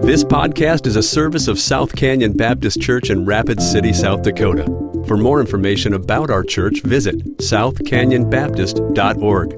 This podcast is a service of South Canyon Baptist Church in Rapid City, South Dakota. For more information about our church, visit southcanyonbaptist.org.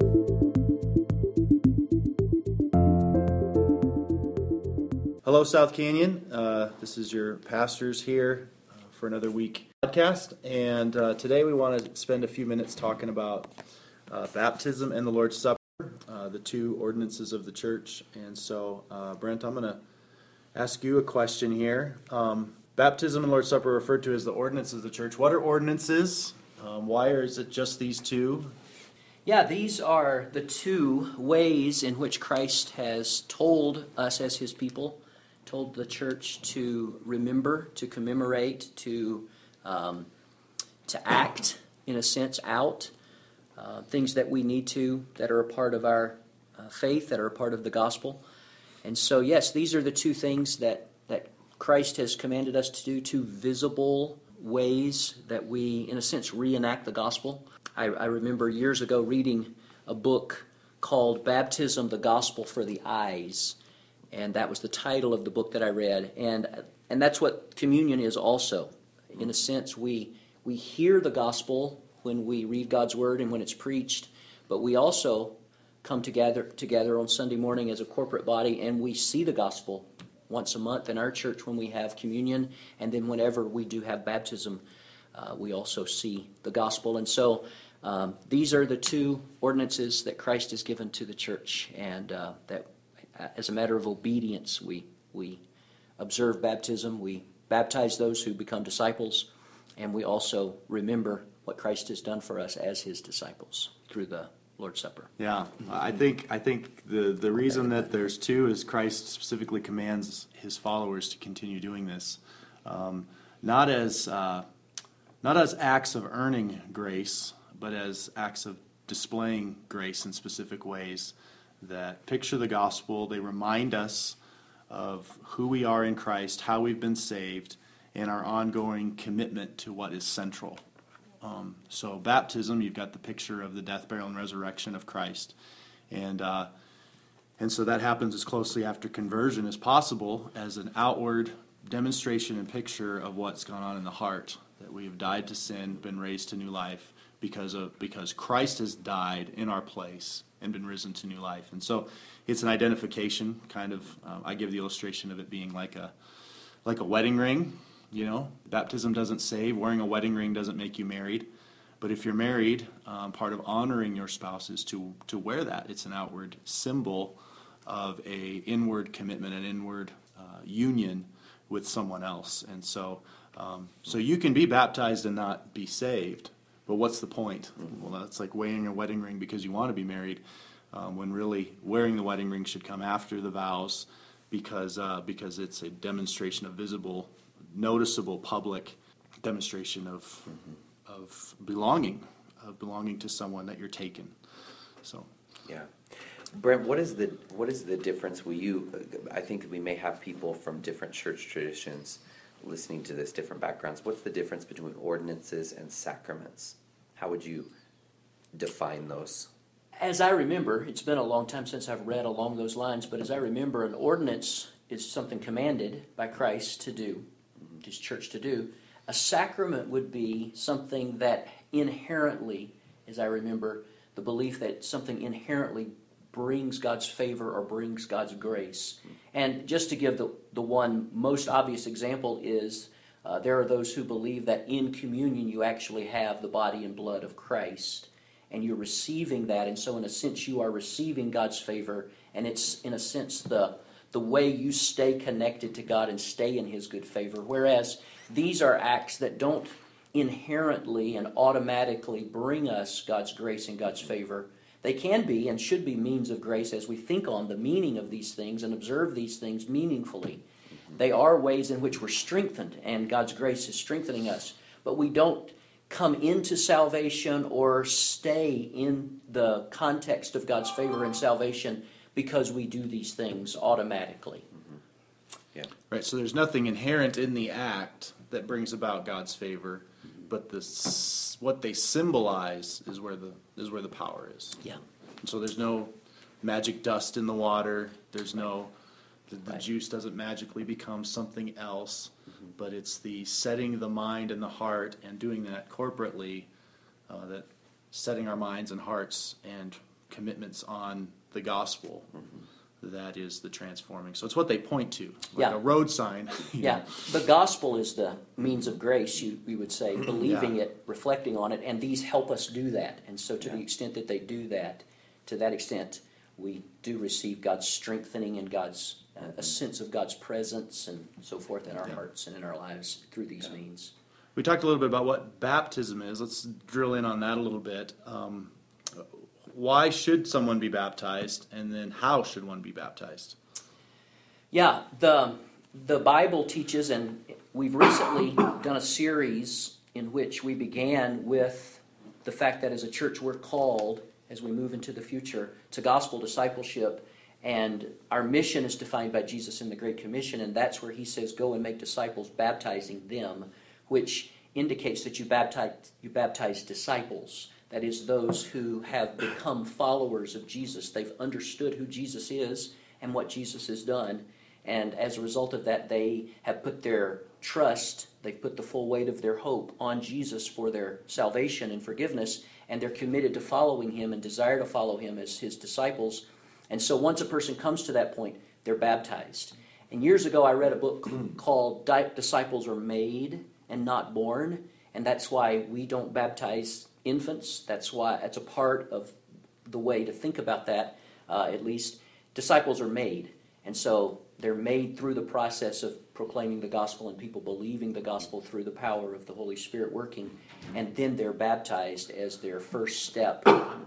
Hello, South Canyon. This is your pastors here for another week podcast, and today we want to spend a few minutes talking about baptism and the Lord's Supper, the two ordinances of the church. And so, Brent, I'm going to ask you a question here. Baptism and Lord's Supper are referred to as the ordinances of the church. What are ordinances? Why is it just these two? Yeah, these are the two ways in which Christ has told us as His people, told the church to remember, to commemorate, to act, in a sense, out. Things that we need to, that are a part of our faith, that are a part of the gospel. And so, yes, these are the two things that Christ has commanded us to do, two visible ways that we, in a sense, reenact the gospel. I remember years ago reading a book called Baptism, the Gospel for the Eyes, and that was the title of the book that I read. And that's what communion is also. In a sense, we hear the gospel when we read God's Word and when it's preached, but we also come together on Sunday morning as a corporate body, and we see the gospel once a month in our church when we have communion, and then whenever we do have baptism, we also see the gospel. And so these are the two ordinances that Christ has given to the church, and that as a matter of obedience, we observe baptism, we baptize those who become disciples, and we also remember what Christ has done for us as His disciples through the Lord's Supper. Yeah, I think the reason that there's two is Christ specifically commands His followers to continue doing this, not as acts of earning grace, but as acts of displaying grace in specific ways that picture the gospel. They remind us of who we are in Christ, how we've been saved, and our ongoing commitment to what is central. So baptism, you've got the picture of the death, burial, and resurrection of Christ. And so that happens as closely after conversion as possible, as an outward demonstration and picture of what's gone on in the heart, that we have died to sin, been raised to new life, because Christ has died in our place and been risen to new life. And so it's an identification, kind of. I give the illustration of it being like a wedding ring. You know, baptism doesn't save. Wearing a wedding ring doesn't make you married. But if you're married, part of honoring your spouse is to wear that. It's an outward symbol of a inward commitment, an inward union with someone else. And so you can be baptized and not be saved. But what's the point? Well, that's like wearing a wedding ring because you want to be married, when really wearing the wedding ring should come after the vows, because it's a demonstration of visible, noticeable public demonstration of belonging to someone that you're taken. So yeah, Brent, what is the difference? I think that we may have people from different church traditions listening to this, different backgrounds. What's the difference between ordinances and sacraments? How would you define those? As I remember, it's been a long time since I've read along those lines, but as I remember, an ordinance is something commanded by Christ to do, His church to do. A sacrament would be something that inherently, as I remember, the belief that something inherently brings God's favor or brings God's grace. And just to give the one most obvious example is, there are those who believe that in communion you actually have the body and blood of Christ, and you're receiving that, and so in a sense you are receiving God's favor, and it's in a sense the way you stay connected to God and stay in His good favor. Whereas these are acts that don't inherently and automatically bring us God's grace and God's favor. They can be and should be means of grace as we think on the meaning of these things and observe these things meaningfully. They are ways in which we're strengthened, and God's grace is strengthening us. But we don't come into salvation or stay in the context of God's favor and salvation because we do these things automatically. Yeah. Right, so there's nothing inherent in the act that brings about God's favor, but what they symbolize is where the power is. Yeah. And so there's no magic dust in the water. There's no The Right. juice doesn't magically become something else, but it's the setting the mind and the heart and doing that corporately, that setting our minds and hearts and commitments on the gospel, that is the transforming. So it's what they point to, like Yeah. a road sign. Yeah, the gospel is the means of grace, we would say, believing Yeah. it, reflecting on it, and these help us do that. And so to the Yeah. extent that they do that, to that extent, we do receive God's strengthening and God's a sense of God's presence and so forth in our hearts and in our lives through these means. We talked a little bit about what baptism is. Let's drill in on that a little bit. Why should someone be baptized, and then how should one be baptized? Yeah, the Bible teaches, and we've recently done a series in which we began with the fact that as a church we're called, as we move into the future, to gospel discipleship, and our mission is defined by Jesus in the Great Commission, and that's where he says, go and make disciples, baptizing them, which indicates that you baptize disciples. That is, those who have become followers of Jesus. They've understood who Jesus is and what Jesus has done. And as a result of that, they have put their trust, they've put the full weight of their hope on Jesus for their salvation and forgiveness, and they're committed to following him and desire to follow him as his disciples. And so once a person comes to that point, they're baptized. And years ago, I read a book called Disciples Are Made and Not Born, and that's why we don't baptize infants. That's a part of the way to think about that, at least. Disciples are made, and so they're made through the process of proclaiming the gospel and people believing the gospel through the power of the Holy Spirit working, and then they're baptized as their first step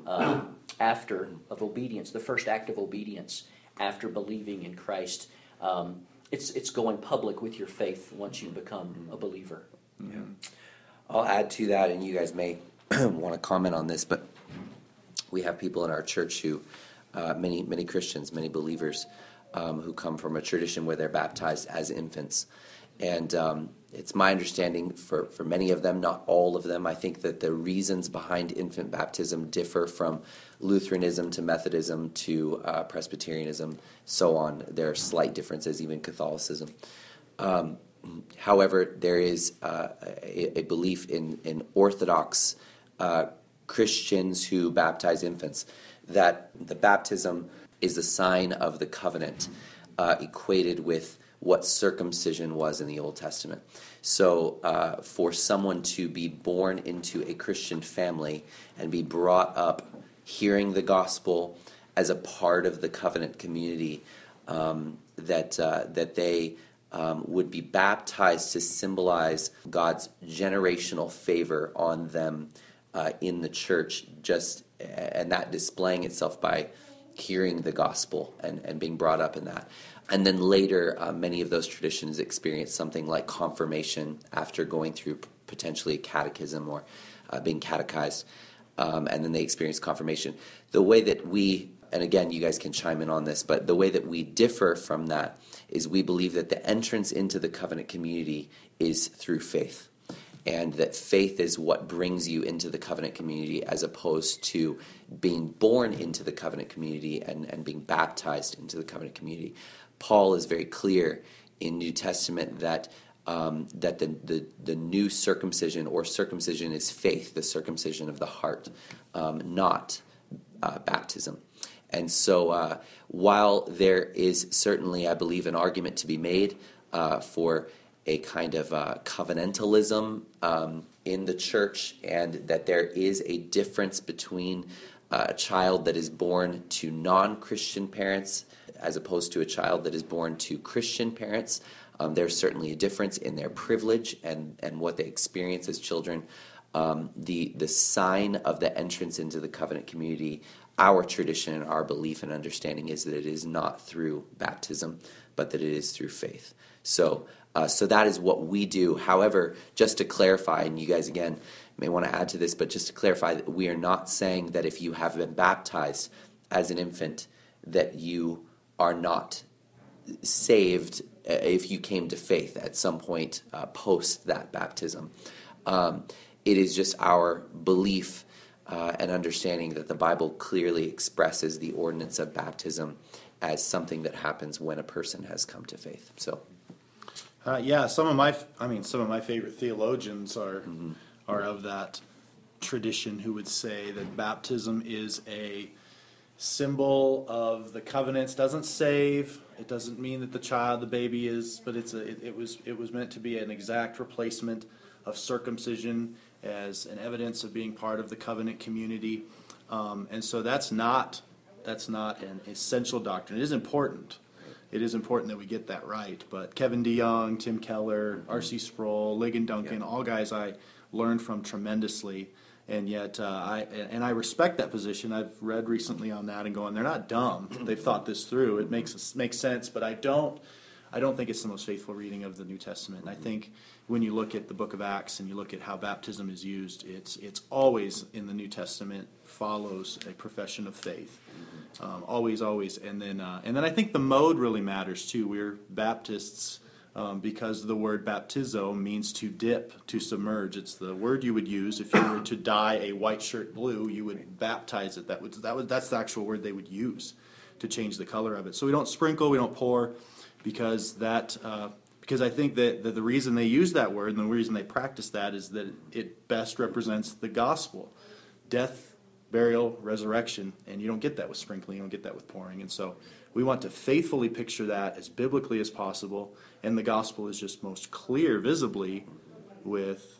of obedience, the first act of obedience after believing in Christ. It's going public with your faith once you become a believer. Yeah. I'll add to that, and you guys may want to comment on this, but we have people in our church who, many Christians, many believers, who come from a tradition where they're baptized as infants. And it's my understanding for many of them, not all of them, I think that the reasons behind infant baptism differ from Lutheranism to Methodism to Presbyterianism, so on. There are slight differences, even Catholicism. However, there is a belief in Orthodox Christians who baptize infants that the baptism is a sign of the covenant, equated with what circumcision was in the Old Testament. So for someone to be born into a Christian family and be brought up hearing the gospel as a part of the covenant community, that they would be baptized to symbolize God's generational favor on them in the church, and that displaying itself by hearing the gospel and being brought up in that. And then later, many of those traditions experience something like confirmation after going through potentially a catechism or being catechized, and then they experience confirmation. The way that we, and again, you guys can chime in on this, but the way that we differ from that is we believe that the entrance into the covenant community is through faith. And that faith is what brings you into the covenant community, as opposed to being born into the covenant community and being baptized into the covenant community. Paul is very clear in New Testament that the new circumcision, or circumcision, is faith, the circumcision of the heart, not baptism. And so while there is certainly, I believe, an argument to be made for a kind of covenantalism in the church, and that there is a difference between a child that is born to non-Christian parents as opposed to a child that is born to Christian parents. There's certainly a difference in their privilege and what they experience as children. The sign of the entrance into the covenant community, our tradition and our belief and understanding, is that it is not through baptism, but that it is through faith. So that is what we do. However, just to clarify, and you guys again may want to add to this, but just to clarify, that we are not saying that if you have been baptized as an infant that you are not saved if you came to faith at some point post that baptism. It is just our belief and understanding that the Bible clearly expresses the ordinance of baptism, as something that happens when a person has come to faith. So, Yeah, some of my favorite theologians are of that tradition, who would say that baptism is a symbol of the covenants. Doesn't save. It doesn't mean that the baby is, but it was meant to be an exact replacement of circumcision as an evidence of being part of the covenant community. And so that's not an essential doctrine. It is important. It is important that we get that right. But Kevin DeYoung, Tim Keller, R.C. Sproul, Ligon Duncan, all guys I learned from tremendously. And yet, I respect that position. I've read recently on that and going, they're not dumb. They've thought this through. It makes sense. But I don't think it's the most faithful reading of the New Testament. And I think when you look at the Book of Acts and you look at how baptism is used, it's always in the New Testament follows a profession of faith. Always. And then I think the mode really matters too. We're Baptists. Because the word baptizo means to dip, to submerge. It's the word you would use if you were to dye a white shirt blue. You would baptize it. That's the actual word they would use to change the color of it. So we don't sprinkle, we don't pour, because I think that the reason they use that word and the reason they practice that is that it best represents the gospel, death, burial, resurrection, and you don't get that with sprinkling. You don't get that with pouring, and so we want to faithfully picture that as biblically as possible, and the gospel is just most clear visibly with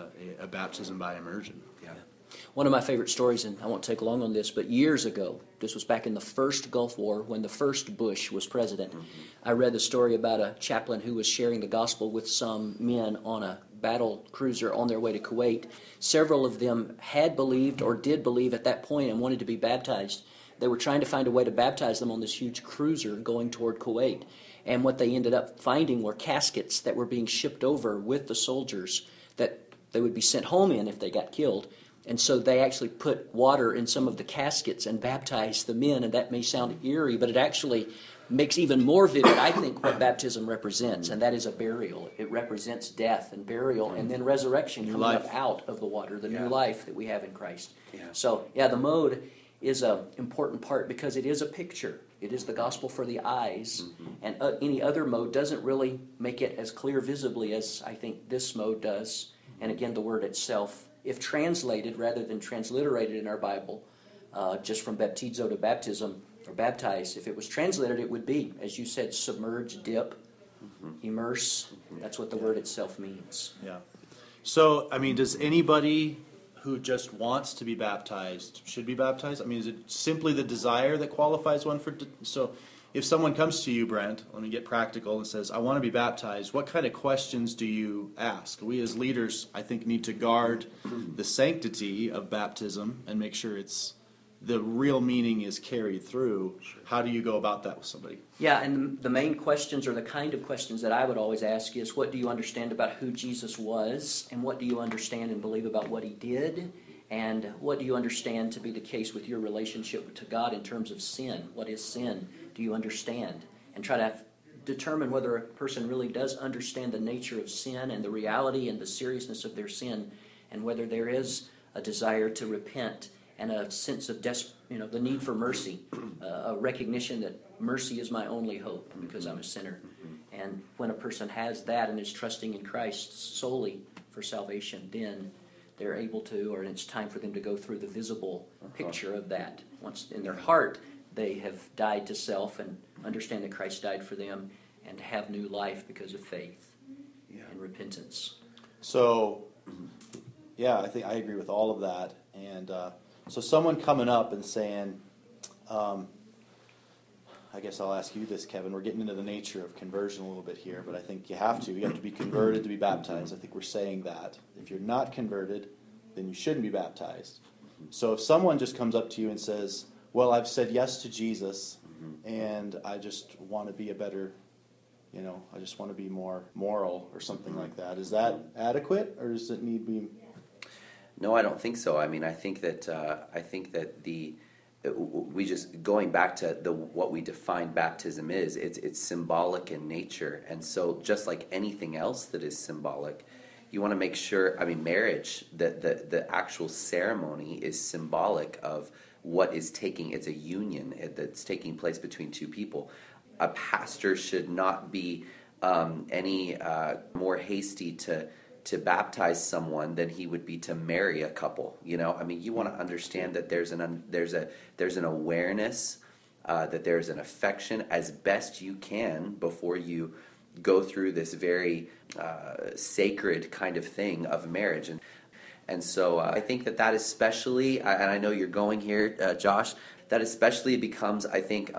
a baptism by immersion. yeah. One of my favorite stories, and I won't take long on this, but years ago, this was back in the first Gulf War when the first Bush was president, I read the story about a chaplain who was sharing the gospel with some men on a battle cruiser on their way to Kuwait. Several of them had believed or did believe at that point and wanted to be baptized. They were trying to find a way to baptize them on this huge cruiser going toward Kuwait. And what they ended up finding were caskets that were being shipped over with the soldiers that they would be sent home in if they got killed. And so they actually put water in some of the caskets and baptized the men. And that may sound eerie, but it actually makes even more vivid, I think, what baptism represents. And that is a burial. It represents death and burial and then resurrection coming up out of the water, the new life that we have in Christ. Yeah. So, the mode is an important part because it is a picture. It is the gospel for the eyes. And any other mode doesn't really make it as clear visibly as I think this mode does. And again, the word itself, if translated rather than transliterated in our Bible, just from baptizo to baptism or baptize, if it was translated, it would be, as you said, submerge, dip, immerse. That's what the word itself means. Yeah. So, does anybody who just wants to be baptized should be baptized? Is it simply the desire that qualifies one for? So, if someone comes to you, Brent, let me get practical, and says, I want to be baptized, what kind of questions do you ask? We as leaders, I think, need to guard the sanctity of baptism and make sure the real meaning is carried through. How do you go about that with somebody? Yeah, and the main questions, or the kind of questions that I would always ask, is what do you understand about who Jesus was, and what do you understand and believe about what he did, and what do you understand to be the case with your relationship to God in terms of sin? What is sin? Do you understand? And try to determine whether a person really does understand the nature of sin and the reality and the seriousness of their sin, and whether there is a desire to repent and a sense of the need for mercy, a recognition that mercy is my only hope because I'm a sinner. And when a person has that and is trusting in Christ solely for salvation, then they're able to, or it's time for them to go through the visible picture of that. Once in their heart, they have died to self and understand that Christ died for them and have new life because of faith and repentance. So, I think I agree with all of that. And so someone coming up and saying, I guess I'll ask you this, Kevin. We're getting into the nature of conversion a little bit here, but I think you have to. You have to be converted to be baptized. I think we're saying that. If you're not converted, then you shouldn't be baptized. So if someone just comes up to you and says, well, I've said yes to Jesus, and I just want to be a better, I just want to be more moral or something like that, is that adequate, or does it need to be? No, I don't think so. I think that we just going back to what we define baptism is. It's symbolic in nature, and so just like anything else that is symbolic, you want to make sure. Marriage, the actual ceremony is symbolic of it's a union that's taking place between two people. A pastor should not be any more hasty to baptize someone than he would be to marry a couple. You want to understand that there's an awareness, that there's an affection as best you can before you go through this very sacred kind of thing of marriage. And so I think that especially, and I know you're going here, Josh, that especially becomes, I think,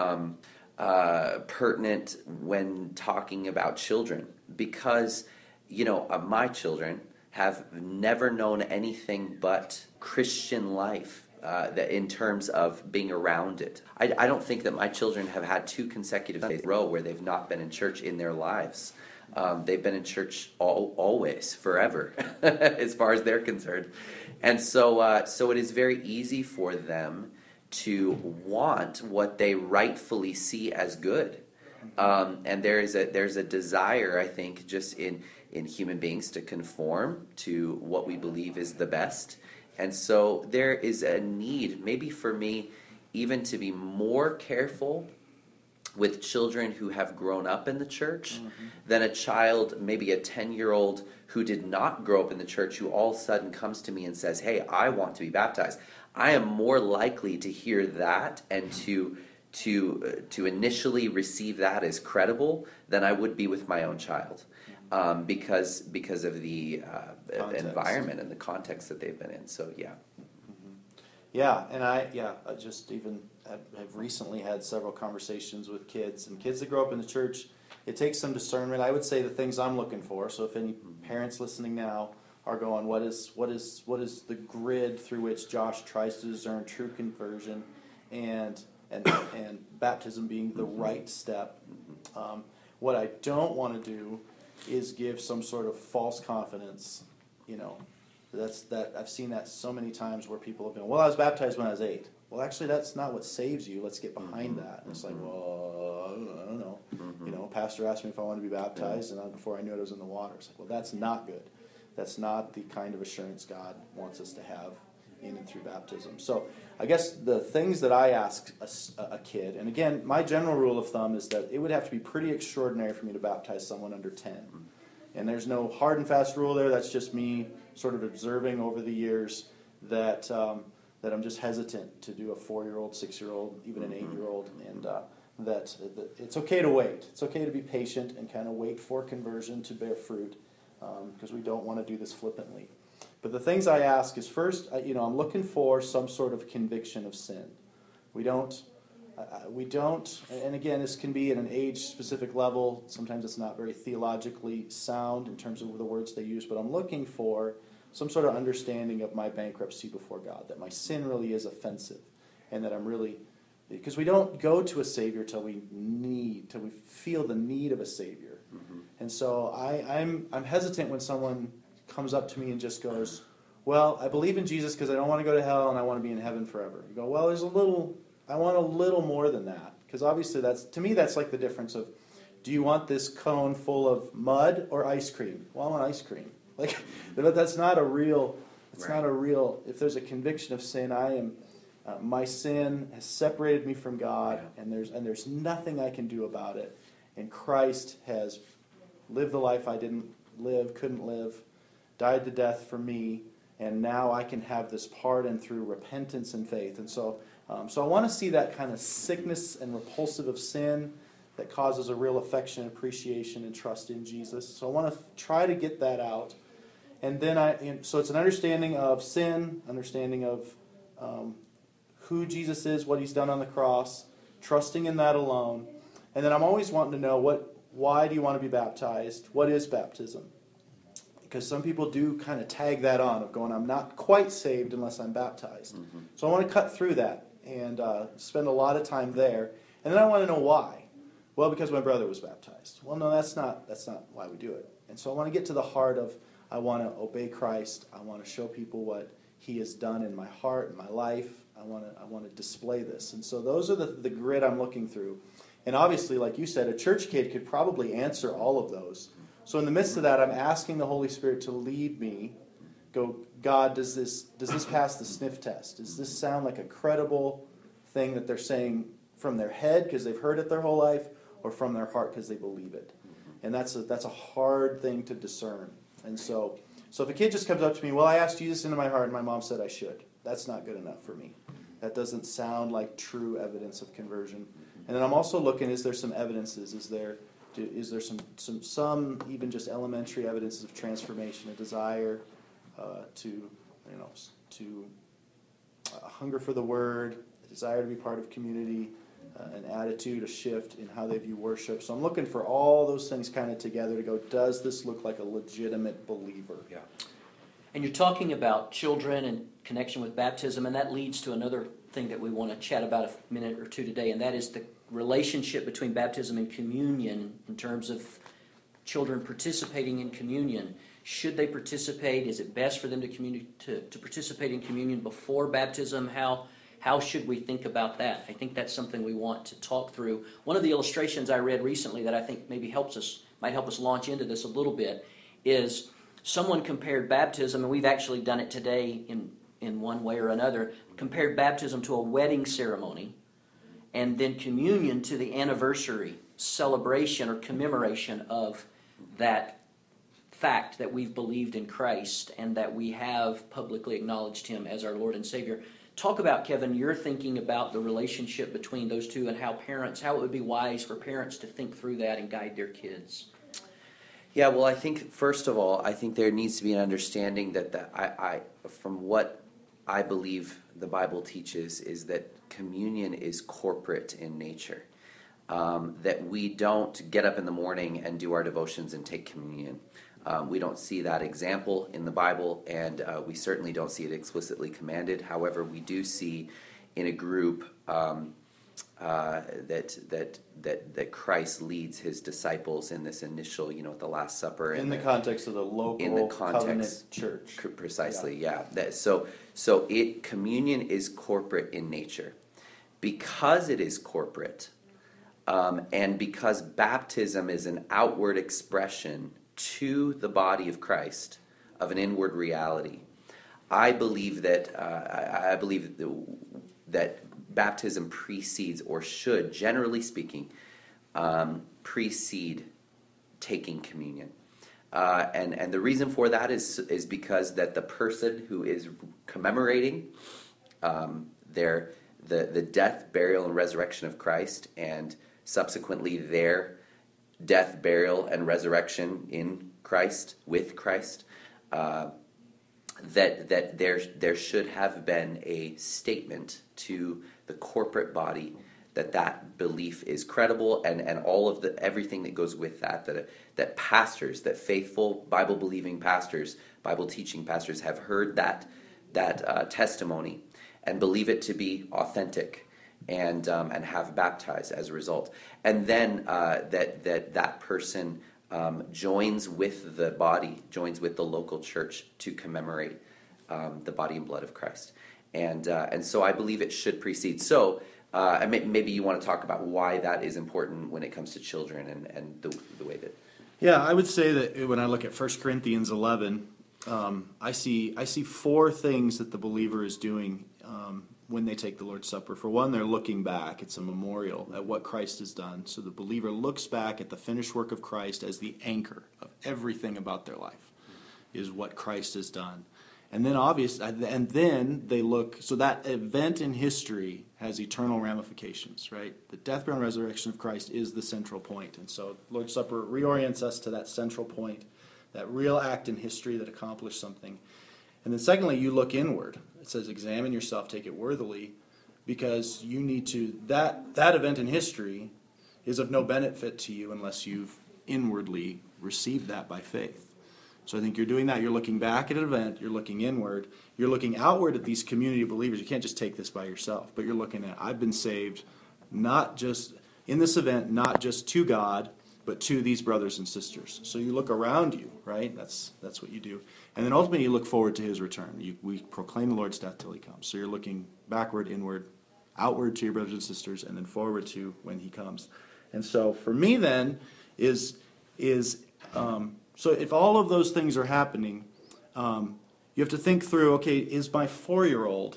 pertinent when talking about children, because my children have never known anything but Christian life that in terms of being around it. I don't think that my children have had 2 consecutive days in a row where they've not been in church in their lives. They've been in church always, forever, as far as they're concerned. And so it is very easy for them to want what they rightfully see as good. And there's a desire, I think, just in human beings to conform to what we believe is the best. And so there is a need, maybe for me, even to be more careful with children who have grown up in the church than a child, maybe a 10-year-old who did not grow up in the church, who all of a sudden comes to me and says, hey, I want to be baptized. I am more likely to hear that and to initially receive that as credible than I would be with my own child, because of the environment and the context that they've been in. So yeah. Yeah, and I just even have recently had several conversations with kids, and kids that grow up in the church. It takes some discernment. I would say the things I'm looking for. So if any parents listening now are going, what is the grid through which Josh tries to discern true conversion and baptism being the right step? What I don't want to do is give some sort of false confidence. I've seen that so many times where people have been, well, I was baptized when I was 8. Well, actually, that's not what saves you. Let's get behind that. And it's like, well, I don't know. Pastor asked me if I wanted to be baptized, and before I knew it, I was in the water. It's like, well, that's not good. That's not the kind of assurance God wants us to have in and through baptism. So I guess the things that I ask a kid, and again, my general rule of thumb is that it would have to be pretty extraordinary for me to baptize someone under 10. And there's no hard and fast rule there. That's just me sort of observing over the years that I'm just hesitant to do a 4-year-old, 6-year-old, even an 8-year-old, and that it's okay to wait. It's okay to be patient and kind of wait for conversion to bear fruit, because we don't want to do this flippantly. But the things I ask is, first, I'm looking for some sort of conviction of sin. We don't, and again, this can be at an age-specific level. Sometimes it's not very theologically sound in terms of the words they use, but I'm looking for some sort of understanding of my bankruptcy before God, that my sin really is offensive, and that I'm really, because we don't go to a Savior till we feel the need of a Savior. And so I'm hesitant when someone comes up to me and just goes, well, I believe in Jesus because I don't want to go to hell and I want to be in heaven forever. You go, well, I want a little more than that. Because obviously to me that's like the difference of, do you want this cone full of mud or ice cream? Well, I want ice cream. But that's not a real, if there's a conviction of sin, my sin has separated me from God, and there's nothing I can do about it. And Christ has lived the life I couldn't live, died to death for me, and now I can have this pardon through repentance and faith. And so I want to see that kind of sickness and repulsive of sin that causes a real affection, appreciation, and trust in Jesus. So I want to try to get that out. And then so it's an understanding of sin, understanding of who Jesus is, what he's done on the cross, trusting in that alone. And then I'm always wanting to know, why do you want to be baptized? What is baptism? Because some people do kind of tag that on of going, I'm not quite saved unless I'm baptized. So I want to cut through that and spend a lot of time there. And then I want to know why. Well, because my brother was baptized. Well, no, that's not why we do it. And so I want to get to the heart of, I want to obey Christ. I want to show people what he has done in my heart, in my life. I want to display this. And so those are the grid I'm looking through. And obviously, like you said, a church kid could probably answer all of those. So in the midst of that, I'm asking the Holy Spirit to lead me go, God, does this pass the sniff test? Does this sound like a credible thing that they're saying from their head because they've heard it their whole life, or from their heart because they believe it? And that's a hard thing to discern. And so if a kid just comes up to me, well, I asked Jesus into my heart and my mom said I should. That's not good enough for me. That doesn't sound like true evidence of conversion. And then I'm also looking, is there some evidences? Is there some even just elementary evidences of transformation, a desire to a hunger for the Word, a desire to be part of community, an attitude, a shift in how they view worship. So I'm looking for all those things kind of together to go, does this look like a legitimate believer? Yeah. And you're talking about children and connection with baptism, and that leads to another thing that we want to chat about a minute or two today, and that is the relationship between baptism and communion in terms of children participating in communion. Should they participate? Is it best for them to participate in communion before baptism? How should we think about that? I think that's something we want to talk through. One of the illustrations I read recently that I think maybe might help us launch into this a little bit is someone compared baptism, and we've actually done it today in one way or another, compared baptism to a wedding ceremony, and then communion to the anniversary celebration or commemoration of that fact that we've believed in Christ and that we have publicly acknowledged Him as our Lord and Savior. Talk about, Kevin, your thinking about the relationship between those two and how it would be wise for parents to think through that and guide their kids. Yeah, well, I think, first of all, I think there needs to be an understanding that from what I believe the Bible teaches is that communion is corporate in nature. That we don't get up in the morning and do our devotions and take communion. We don't see that example in the Bible, and we certainly don't see it explicitly commanded. However, we do see in a group that Christ leads His disciples in this initial, at the Last Supper. In the context of the local covenant church. Precisely, yeah. Communion is corporate in nature. Because it is corporate, and because baptism is an outward expression to the body of Christ of an inward reality, I believe that baptism precedes, or should, generally speaking, precede taking communion. And the reason for that is because that the person who is commemorating the death, burial, and resurrection of Christ, and subsequently their death, burial, and resurrection in Christ, with Christ, that there should have been a statement to the corporate body that belief is credible, and all of everything that goes with that pastors, that faithful Bible believing pastors, Bible teaching pastors have heard that testimony and believe it to be authentic, and have baptized as a result, and then that person joins with the body, joins with the local church to commemorate the body and blood of Christ, and so I believe it should precede. So maybe you want to talk about why that is important when it comes to children and the way that. Yeah, I would say that when I look at 1 Corinthians 11, I see 4 things that the believer is doing when they take the Lord's Supper. For one, they're looking back. It's a memorial at what Christ has done. So the believer looks back at the finished work of Christ as the anchor of everything about their life, is what Christ has done. And then they look, so that event in history has eternal ramifications, right? The death, burial, and resurrection of Christ is the central point. And so Lord's Supper reorients us to that central point, that real act in history that accomplished something. And then secondly, you look inward. It says, examine yourself, take it worthily, because you need to, that event in history is of no benefit to you unless you've inwardly received that by faith. So I think you're doing that. You're looking back at an event. You're looking inward. You're looking outward at these community believers. You can't just take this by yourself, but you're looking at, I've been saved not just in this event, not just to God, but to these brothers and sisters. So you look around you, right? That's what you do. And then ultimately you look forward to His return. We proclaim the Lord's death till He comes. So you're looking backward, inward, outward to your brothers and sisters, and then forward to when He comes. And so for me then is so if all of those things are happening, you have to think through, okay, is my 4-year-old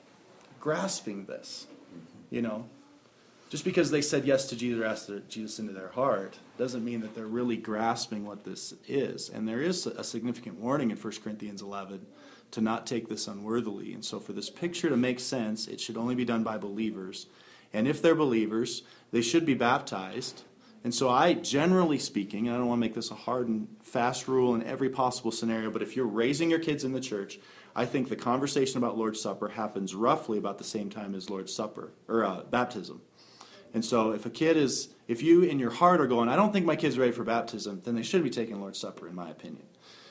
grasping this? You know, just because they said yes to Jesus or asked Jesus into their heart doesn't mean that they're really grasping what this is. And there is a significant warning in 1 Corinthians 11 to not take this unworthily. And so for this picture to make sense, it should only be done by believers. And if they're believers, they should be baptized. And so I, generally speaking, and I don't want to make this a hard and fast rule in every possible scenario, but if you're raising your kids in the church, I think the conversation about Lord's Supper happens roughly about the same time as Lord's Supper, or baptism. And so if you in your heart are going, I don't think my kid's ready for baptism, then they should be taking Lord's Supper, in my opinion.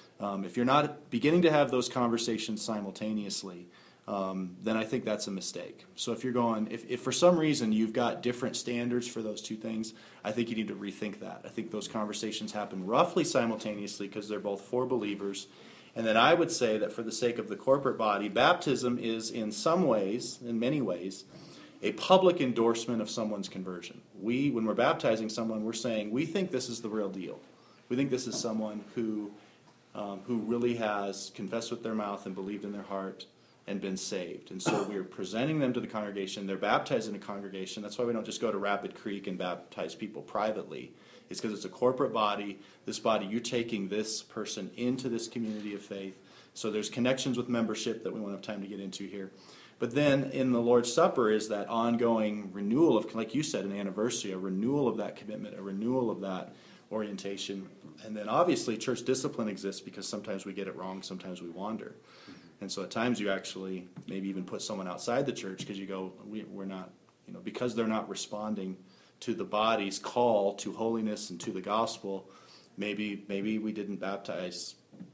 If you're not beginning to have those conversations simultaneously, then I think that's a mistake. So if you're going, if for some reason you've got different standards for those two things, I think you need to rethink that. I think those conversations happen roughly simultaneously because they're both for believers. And then I would say that for the sake of the corporate body, baptism is in some ways, in many ways, a public endorsement of someone's conversion. When we're baptizing someone, we're saying, we think this is the real deal. We think this is someone who really has confessed with their mouth and believed in their heart and been saved. And so we're presenting them to the congregation. They're baptized in a congregation. That's why we don't just go to Rapid Creek and baptize people privately. It's because it's a corporate body. This body, you're taking this person into this community of faith. So there's connections with membership that we won't have time to get into here. But then in the Lord's Supper is that ongoing renewal of, like you said, an anniversary, a renewal of that commitment, a renewal of that orientation. And then obviously church discipline exists because sometimes we get it wrong, sometimes we wander. And so at times you actually maybe even put someone outside the church because you go, we're not, because they're not responding to the body's call to holiness and to the gospel, maybe we didn't baptize,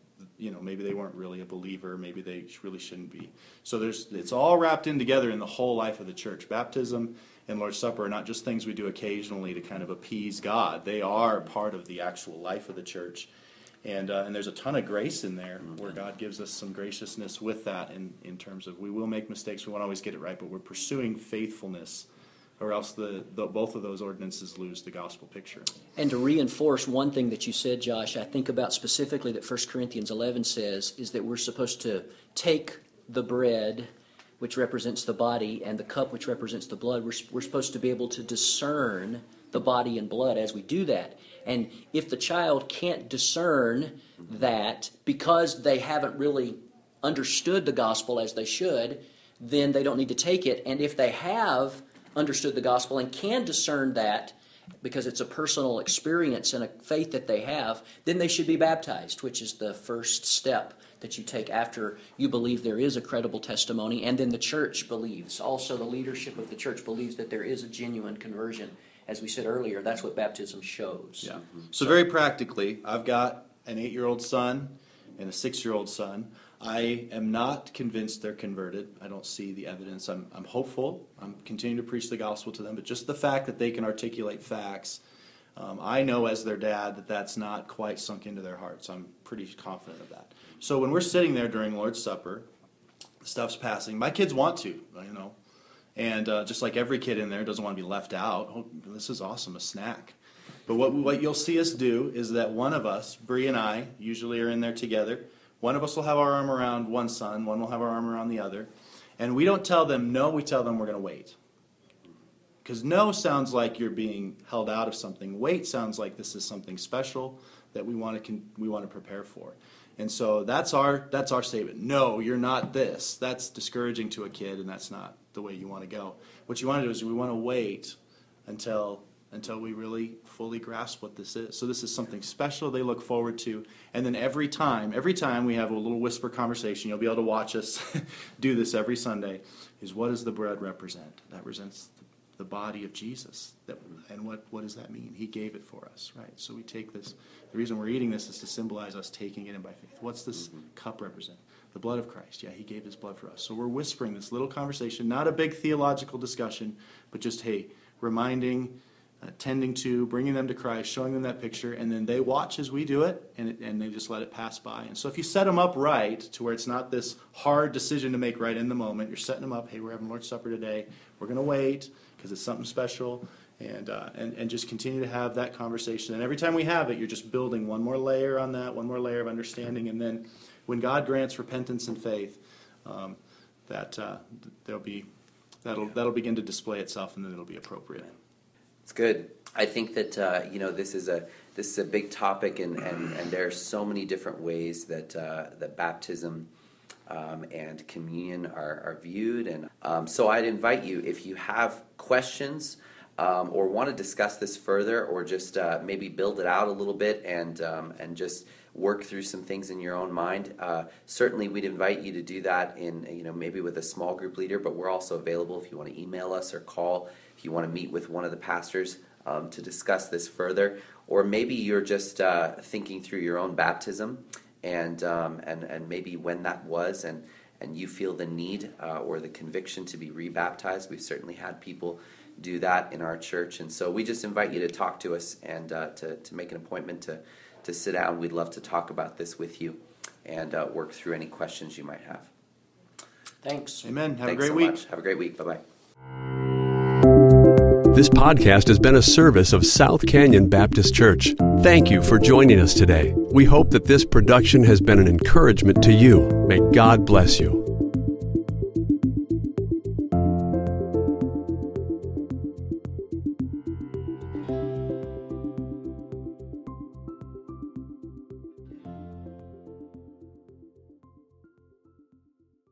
maybe they weren't really a believer, maybe they really shouldn't be. So it's all wrapped in together in the whole life of the church. Baptism and Lord's Supper are not just things we do occasionally to kind of appease God. They are part of the actual life of the church. And there's a ton of grace in there where God gives us some graciousness with that in terms of we will make mistakes, we won't always get it right, but we're pursuing faithfulness, or else both of those ordinances lose the gospel picture. And to reinforce one thing that you said, Josh, I think about specifically that 1 Corinthians 11 says is that we're supposed to take the bread, which represents the body, and the cup, which represents the blood. We're supposed to be able to discern the body and blood as we do that. And if the child can't discern that because they haven't really understood the gospel as they should, then they don't need to take it. And if they have understood the gospel and can discern that because it's a personal experience and a faith that they have, then they should be baptized, which is the first step that you take after you believe there is a credible testimony, and then the church believes. Also, the leadership of the church believes that there is a genuine conversion. As we said earlier, that's what baptism shows. Yeah. So very practically, I've got an 8-year-old son and a 6-year-old son. I am not convinced they're converted. I don't see the evidence. I'm hopeful. I'm continuing to preach the gospel to them. But just the fact that they can articulate facts, I know as their dad that that's not quite sunk into their hearts. I'm pretty confident of that. So when we're sitting there during Lord's Supper, the stuff's passing. My kids want to, And just like every kid in there doesn't want to be left out. Oh, this is awesome, a snack. But what you'll see us do is that one of us, Bree and I, usually are in there together. One of us will have our arm around one son, one will have our arm around the other. And we don't tell them no, we tell them we're going to wait. Because no sounds like you're being held out of something. Wait sounds like this is something special that we want to prepare for. And so that's our statement. No, you're not this. That's discouraging to a kid, and that's not the way you want to go. What you want to do is we want to wait until we really fully grasp what this is. So this is something special they look forward to. And then every time we have a little whisper conversation, you'll be able to watch us do this every Sunday, is what does the bread represent? That represents the body of Jesus. And what does that mean? He gave it for us, right? So we take this. The reason we're eating this is to symbolize us taking it in by faith. What's this cup represent? The blood of Christ. Yeah, he gave his blood for us. So we're whispering this little conversation, not a big theological discussion, but just, hey, reminding, tending to, bringing them to Christ, showing them that picture, and then they watch as we do it, and they just let it pass by. And so if you set them up right to where it's not this hard decision to make right in the moment, you're setting them up, hey, we're having Lord's Supper today, we're going to wait because it's something special, and just continue to have that conversation. And every time we have it, you're just building one more layer on that, one more layer of understanding. And then when God grants repentance and faith, that'll begin to display itself, and then it'll be appropriate. It's good. I think that this is a big topic, and there are so many different ways that baptism and communion are viewed. And so I'd invite you, if you have questions or want to discuss this further, or just maybe build it out a little bit and just work through some things in your own mind, certainly we'd invite you to do that in maybe with a small group leader. But we're also available if you want to email us or call, if you want to meet with one of the pastors to discuss this further. Or maybe you're just thinking through your own baptism and maybe when that was, and you feel the need or the conviction to be rebaptized. We've certainly had people do that in our church, and so we just invite you to talk to us and to make an appointment to sit down. We'd love to talk about this with you and work through any questions you might have. Thanks. Amen. Have Thanks a great so week. much. Have a great week. Bye-bye. This podcast has been a service of South Canyon Baptist Church. Thank you for joining us today. We hope that this production has been an encouragement to you. May God bless you.